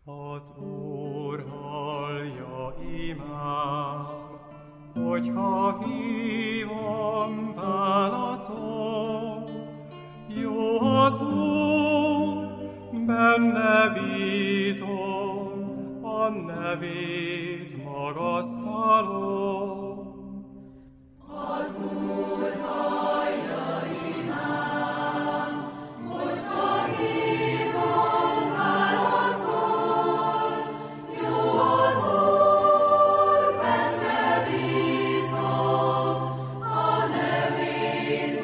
Az Úr hallja imám, hogyha hívom, válaszol. Jó az Úr, benne bízom, a nevét magasztalom. Az Úr hallja imám, hogyha hívom, válaszol. Jó az Úr, benne bízom, a nevét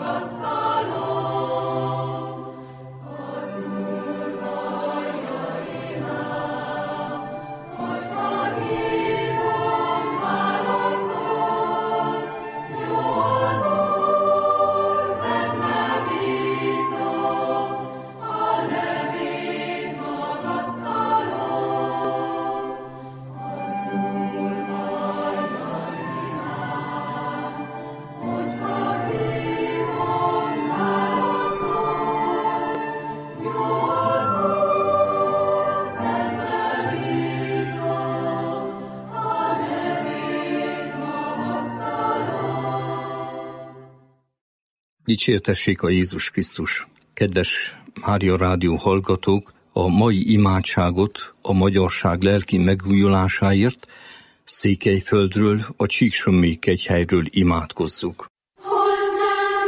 magasztalom. Az Úr hallja imám, hogyha hívom, válaszol. Jó az Úr, benne bízom, a nevét magasztalom. Az Úr hallja imám, hogyha hívom, válaszol. Jó az Úr, benne bízom, a nevét magasztalom. Dicsértessék a Jézus Krisztus! Kedves Mária Rádió hallgatók, a mai imádságot a magyarság lelki megújulásáért Székelyföldről, a Csíksomlyai kegyhelyről imádkozzuk. Hozzám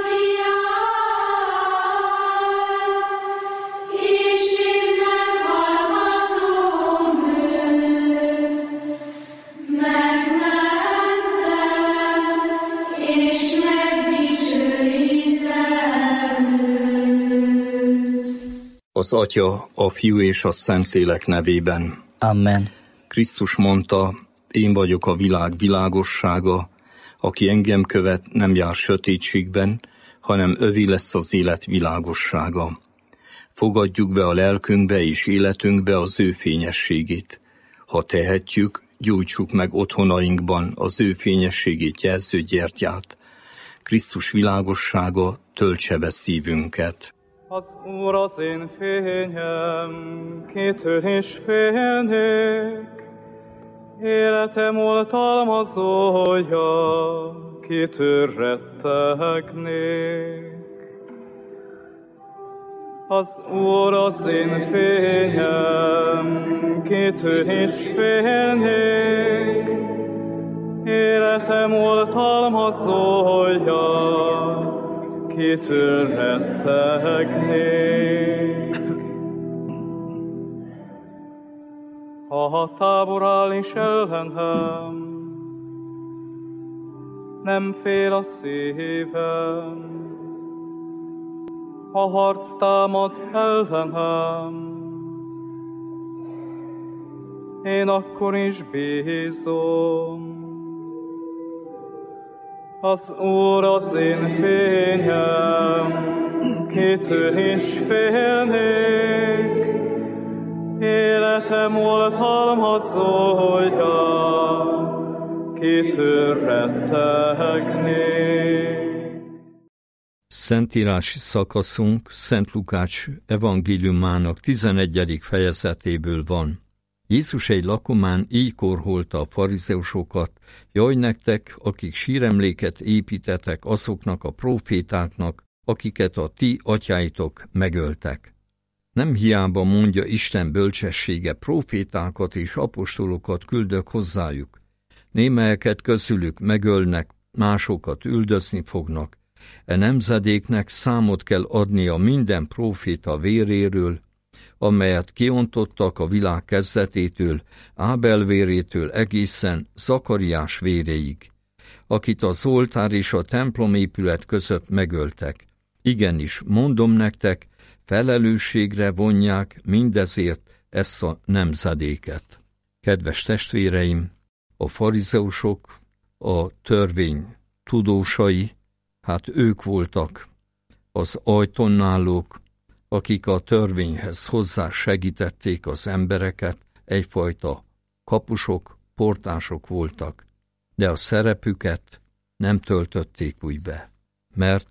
kiállt, és én meghallgatom őt. Megmentem, és megdicsőítem őt. Az Atya, a Fiú és a Szentlélek nevében. Amen. Krisztus mondta, én vagyok a világ világossága, aki engem követ, nem jár sötétségben, hanem övé lesz az élet világossága. Fogadjuk be a lelkünkbe és életünkbe az ő fényességét. Ha tehetjük, gyújtsuk meg otthonainkban az ő fényességét jelző gyertyát. Krisztus világossága töltse be szívünket. Az Úr az én fényem, kitől is félnék. Életem oltalmazója, kitől rettegnék. Az Úr az én fényem, kitől is félnék. Életem oltalmazója, kitől rettegnék. Ha tábor áll is ellenem, nem fél a szívem. Ha harc támad ellenem, én akkor is bízom. Az Úr az én fényem, kitől is félnék. Életem oltalmazója, kitől rettegnék. Szentírási szakaszunk Szent Lukács evangéliumának 11. fejezetéből van. Jézus egy lakomán így korholta a farizeusokat: jaj nektek, akik síremléket építetek azoknak a prófétáknak, akiket a ti atyáitok megöltek. Nem hiába mondja Isten bölcsessége, prófétákat és apostolokat küldök hozzájuk. Némelyeket közülük megölnek, másokat üldözni fognak. E nemzedéknek számot kell adnia minden próféta véréről, amelyet kiontottak a világ kezdetétől, Ábel vérétől egészen Zakariás véréig, akit az oltár és a templomépület között megöltek. Igenis, mondom nektek, felelősségre vonják mindezért ezt a nemzedéket. Kedves testvéreim, a farizeusok, a törvény tudósai, hát ők voltak az ajtón állók, akik a törvényhez hozzá segítették az embereket, egyfajta kapusok, portások voltak, de a szerepüket nem töltötték úgy be, mert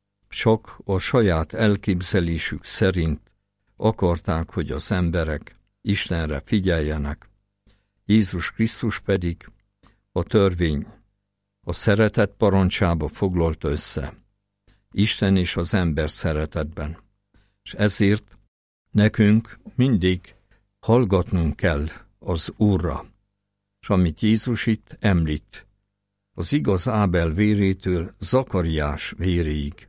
csak a saját elképzelésük szerint akarták, hogy az emberek Istenre figyeljenek. Jézus Krisztus pedig a törvény a szeretet parancsába foglalta össze. Isten és az ember szeretetben. És ezért nekünk mindig hallgatnunk kell az Úrra. És amit Jézus itt említ, az igaz Ábel vérétől Zakariás véréig.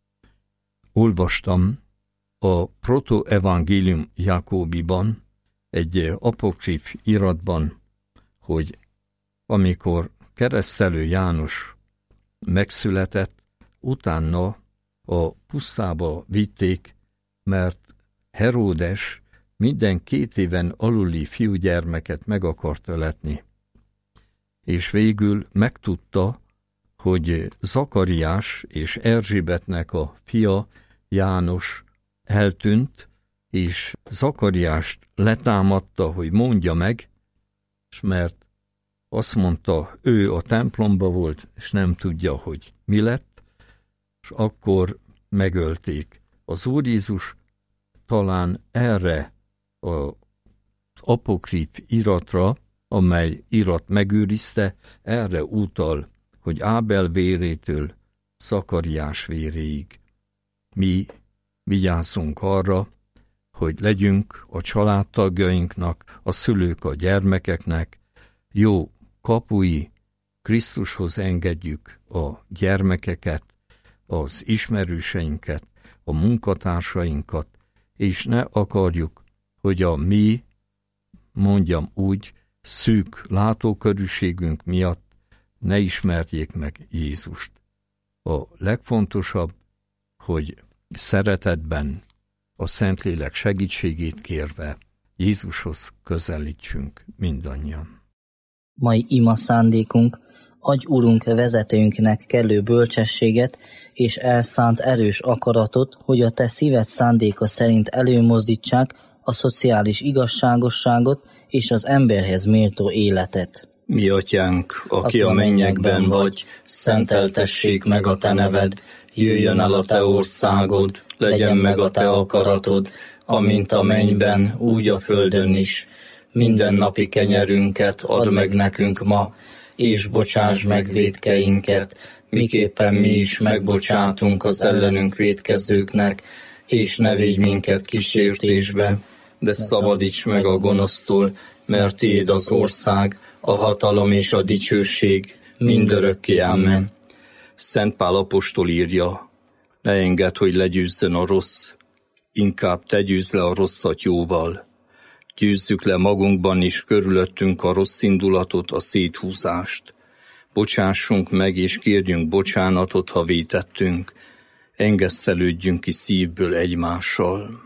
Olvastam a Protoevangélium Jákóbiban, egy apokrif iratban, hogy amikor keresztelő János megszületett, utána a pusztába vitték, mert Heródes minden 2 éven aluli fiúgyermeket meg akart öletni. És végül megtudta, hogy Zakariás és Erzsébetnek a fia János eltűnt, és Zakariást letámadta, hogy mondja meg, és mert azt mondta, ő a templomba volt, és nem tudja, hogy mi lett, és akkor megölték. Az Úr Jézus talán erre az apokrif iratra, amely irat megőrizte, erre utal, hogy Ábel vérétől Zakariás véréig. Mi vigyázzunk arra, hogy legyünk a családtagjainknak, a szülők a gyermekeknek jó kapui, Krisztushoz engedjük a gyermekeket, az ismerőseinket, a munkatársainkat, és ne akarjuk, hogy a mi, mondjam úgy, szűk látókörűségünk miatt ne ismerjék meg Jézust. A legfontosabb, hogy szeretetben, a Szentlélek segítségét kérve Jézushoz közelítsünk mindannyian. Mai ima szándékunk, adj Urunk vezetőnknek kellő bölcsességet és elszánt erős akaratot, hogy a te szíved szándéka szerint előmozdítsák a szociális igazságosságot és az emberhez méltó életet. Mi atyánk, aki a mennyekben vagy, szenteltessék meg a te neved, jöjjön el a te országod, legyen meg a te akaratod, amint a mennyben, úgy a földön is. Mindennapi kenyerünket add meg nekünk ma, és bocsáss meg vétkeinket, miképpen mi is megbocsátunk az ellenünk vétkezőknek, és ne védj minket kísértésbe, de szabadíts meg a gonosztól, mert tiéd az ország, a hatalom és a dicsőség mindörökké. Amen. Szent Pál apostol írja, ne engedd, hogy legyőzzön a rossz, inkább te győzd le a rosszat jóval. Győzzük le magunkban is körülöttünk a rossz indulatot, a széthúzást. Bocsássunk meg és kérjünk bocsánatot, ha vétettünk. Engesztelődjünk ki szívből egymással.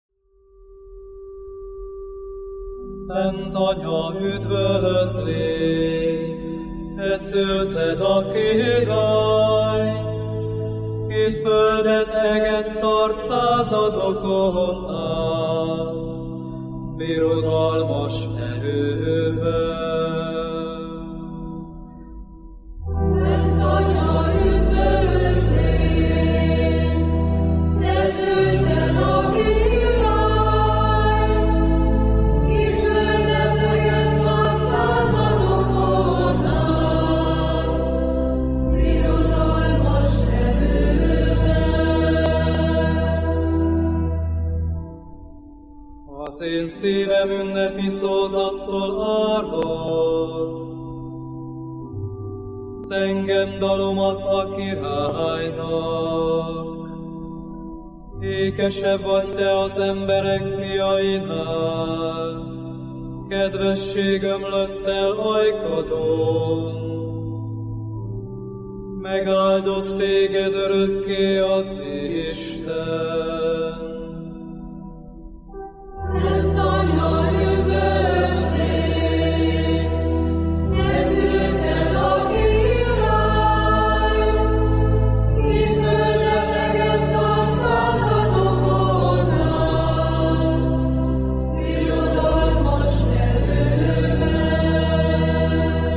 Szent Anya, üdvözlégy, te szülted a királyt, ki földet eget tart századokon át, birodalmas erővel. Szent Anya, üdvözlégy, te szülted a királyt, ki földet eget tart századokon át, birodalmas erővel. Az én szívem ünnepi szózattól árvad, zengem dalomat a királynak. Ékesebb vagy te az emberek fiainál, kedvesség ömlött el ajkadon. Megáldott téged örökké az Isten. Szent Anya, üdvözlégy, te szülted a királyt, ki földet eget tart századokon át, birodalmas erővel.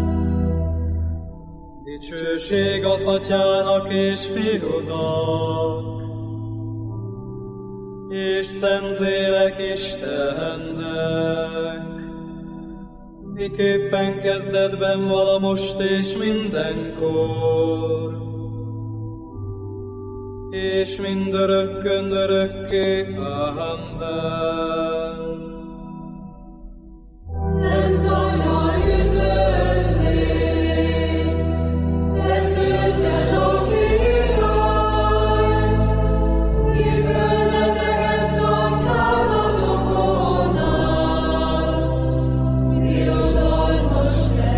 Dicsőség az Atyának és Fiúnak, és szentlélek Istennek, miképpen kezdetben vala most és mindenkor, és mindörökkön örökké. Amen. Szent Anya, üdvözlégy, feszülten a király, ki földeteket nagy századokon át, birodalmas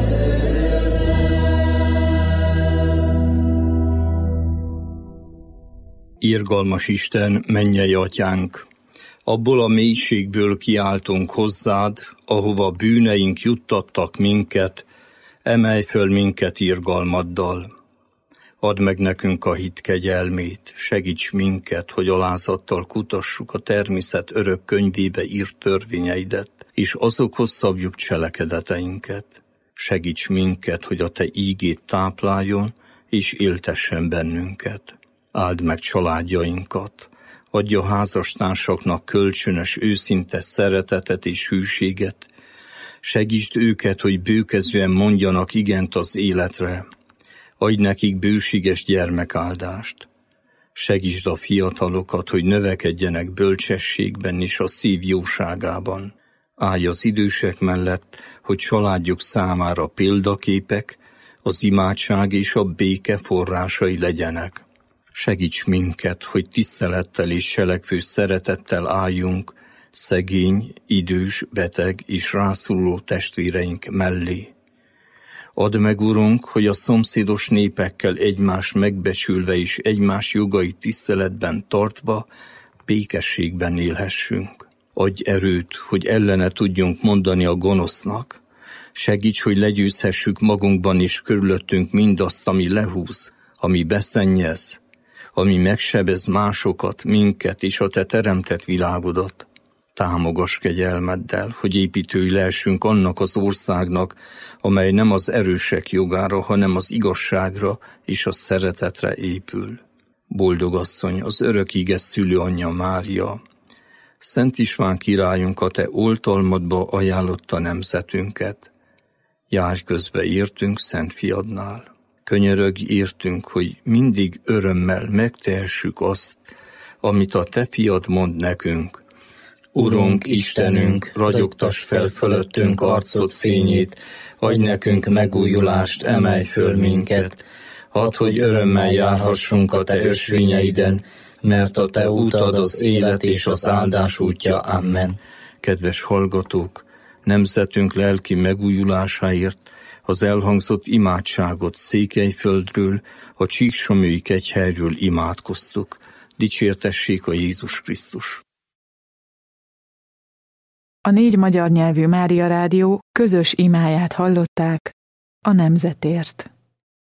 Irgalmas Isten, mennyei Atyánk, abból a mélységből kiáltunk hozzád, ahova bűneink juttattak minket, emelj föl minket irgalmaddal. Add meg nekünk a hit kegyelmét, segíts minket, hogy alázattal kutassuk a természet örök könyvébe írt törvényeidet, és azokhoz szabjuk cselekedeteinket. Segíts minket, hogy a te ígét tápláljon, és éltessen bennünket. Áld meg családjainkat, adja házastársaknak kölcsönös, őszinte szeretetet és hűséget. Segítsd őket, hogy bőkezően mondjanak igent az életre. Adj nekik bőséges gyermekáldást. Segítsd a fiatalokat, hogy növekedjenek bölcsességben és a szív jóságában. Állj az idősek mellett, hogy családjuk számára példaképek, az imádság és a béke forrásai legyenek. Segíts minket, hogy tisztelettel és selekvő szeretettel álljunk szegény, idős, beteg és rászoruló testvéreink mellé. Add meg, Urunk, hogy a szomszédos népekkel egymást megbecsülve és egymás jogait tiszteletben tartva békességben élhessünk. Adj erőt, hogy ellene tudjunk mondani a gonosznak. Segíts, hogy legyőzhessük magunkban és körülöttünk mindazt, ami lehúz, ami beszennyez, ami megsebez másokat, minket és a te teremtett világodat. Támogass kegyelmeddel, hogy építői lehessünk annak az országnak, amely nem az erősek jogára, hanem az igazságra és a szeretetre épül. Boldog asszony, az örök ige szülőanyja Mária, Szent István királyunk, a te oltalmadba ajánlotta nemzetünket. Járj közbe értünk Szent Fiadnál. Könyörögj értünk, hogy mindig örömmel megtehessük azt, amit a te fiad mond nekünk. Urunk, Istenünk, ragyogtass fel fölöttünk arcod fényét, adj nekünk megújulást, emelj föl minket. Hadd, hogy örömmel járhassunk a te ösvényeiden, mert a te útad az élet és az áldás útja. Amen. Kedves hallgatók, nemzetünk lelki megújulásáért az elhangzott imádságot Székelyföldről, a Csíksomlyói kegyhelyről imádkoztuk. Dicsértessék a Jézus Krisztus! A 4 magyar nyelvű Mária Rádió közös imáját hallották a nemzetért.